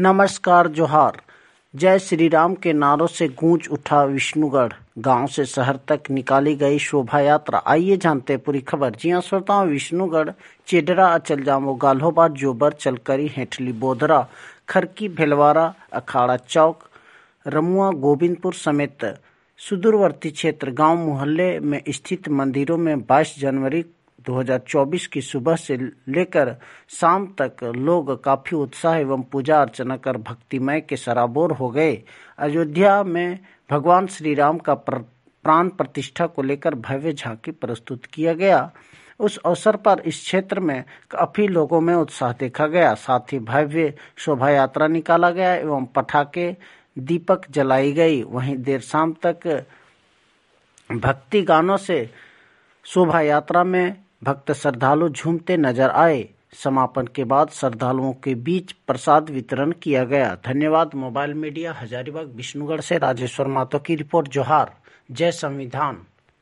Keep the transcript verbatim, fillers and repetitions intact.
नमस्कार, जोहार। जय श्री राम के नारों से गूंज उठा विष्णुगढ़। गांव से शहर तक निकाली गई शोभा यात्रा। आइए जानते पूरी खबर। जी हां श्रोताओं, विष्णुगढ़, चेडरा, अचल जामो, गाल्होबाद, जोबर, चलकरी, हेठली, बोधरा, खरकी, भेलवारा, अखाड़ा चौक, रमुआ, गोविंदपुर समेत सुदूरवर्ती क्षेत्र, गांव मोहल्ले में स्थित मंदिरों में बाईस जनवरी दो हज़ार चौबीस की सुबह से लेकर शाम तक लोग काफी उत्साह एवं पूजा अर्चना कर भक्तिमय के सराबोर हो गए। अयोध्या में भगवान श्री राम का प्राण प्रतिष्ठा को लेकर भव्य झांकी प्रस्तुत किया गया। उस अवसर पर इस क्षेत्र में काफी लोगों में उत्साह देखा गया। साथ ही भव्य शोभा यात्रा निकाला गया एवं पटाखे, दीपक जलाई गई। वहीं देर शाम तक भक्ति गानों से शोभा यात्रा में भक्त श्रद्धालु झूमते नजर आए। समापन के बाद श्रद्धालुओं के बीच प्रसाद वितरण किया गया। धन्यवाद। मोबाइल मीडिया, हजारीबाग, विष्णुगढ़ से राजेश्वर मातो की रिपोर्ट। जोहार। जय संविधान।